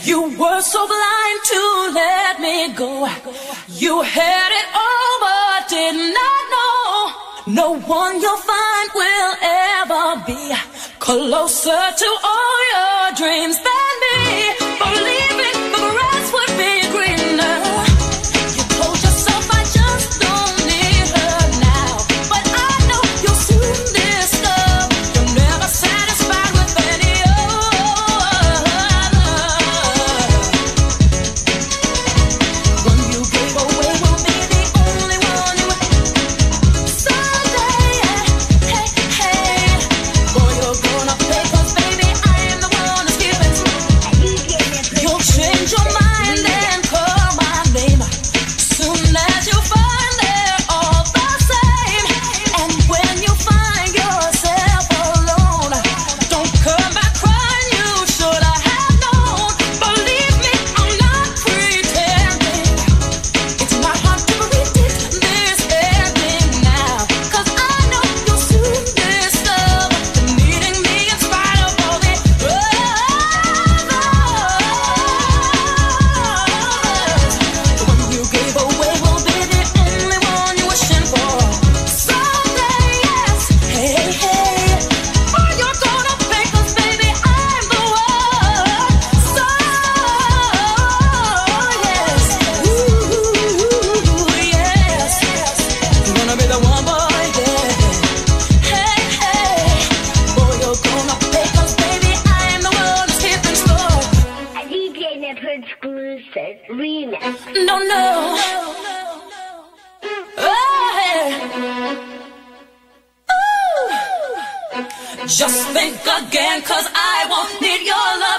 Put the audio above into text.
You were so blind to let me go. You had it all but did not know. No one you'll find will ever be closer to all your dreams than me. Believe it, the grass would be greener. You told yourself I just don't need her now, but I know you'll soon discover you're never satisfied with any other. When you gave away will be the only one you someday. Hey, hey, boy, you're gonna pay 'cause baby I am the one who's giving. You'll change your mind and call my name soon as you find they're all the same. And when you find yourself alone, don't come back crying, you should have known. Believe me, I'm not pretending. It's not hard to predict this ending now, 'cause I know you'll soon discover you're needing me in spite of all the others. The one you gave away will be the only one you're wishing for someday, yes. Hey, hey, oh, you're gonna pay 'cause baby I'm the one. So, yes, ooh, yes, you're gonna be the one, boy, yeah. Hey, hey, boy, you're gonna pay 'cause baby I'm the one who's keeping score. A DJ Never exclusive remix. No, no. Oh, hey. Ooh. Just think again, 'cause I won't need your love.